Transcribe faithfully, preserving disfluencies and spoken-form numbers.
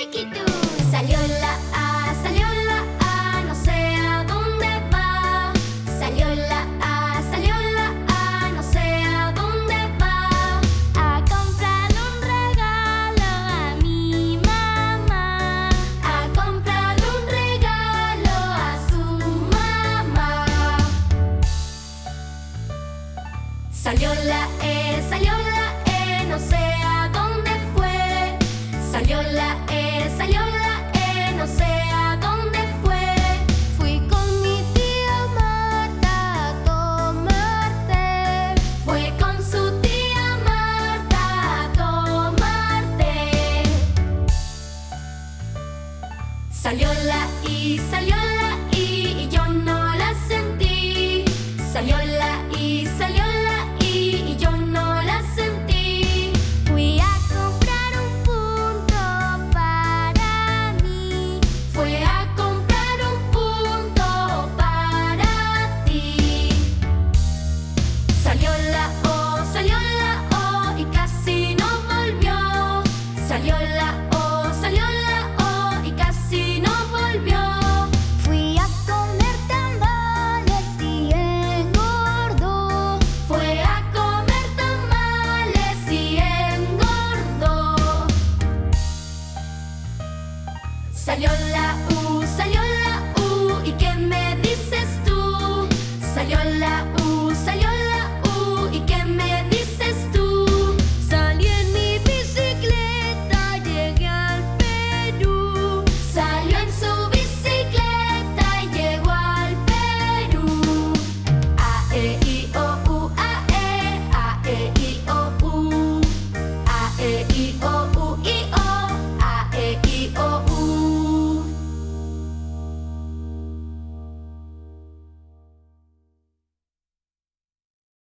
chiquitú. Salió la A, salió la A, no sé a dónde va. Salió la A, salió la A, no sé a dónde va. A comprar un regalo a mi mamá. A comprar un regalo a su mamá. Salió la E, salió la E, no sé a dónde fue. Salió la E, salió la